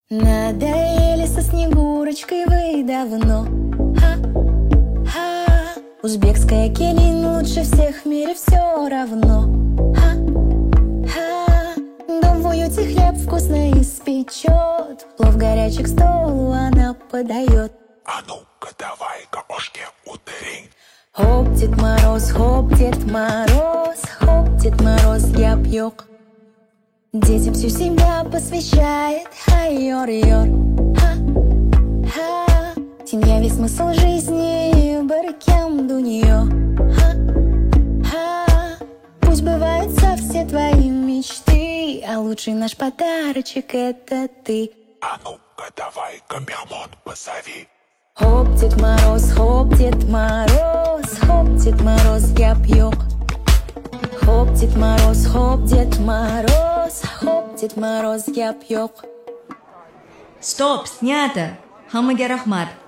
Надоели со Снегурочкой вы давно. Ха-ха. Узбекская келин лучше всех в мире все равно. Ха-ха. Дом в уюте хлеб вкусно испечет, плов горячий к столу она подает. А ну-ка давай-ка ушки утри. Хоп, Дед Мороз, хоп, Дед Мороз, хоп, Дед Мороз, я пьёк. Детям всю себя посвящает, хай-йор-йор. Ха-ха. Семья весь смысл жизни, барыкям дуньё. Ха-ха. Пусть сбываются все твои мечты, а лучший наш подарочек — это ты. А ну-ка давай-ка Мямон позови. Хоп, Дед Мороз, хоп, Дед Мороз, хоп, Дед Мороз, я пьёк. Хоп, Дед Мороз, хоп, Дед Мороз, хоп, Дед Мороз, я пьёк. Стоп, снято! Hammaga rahmat.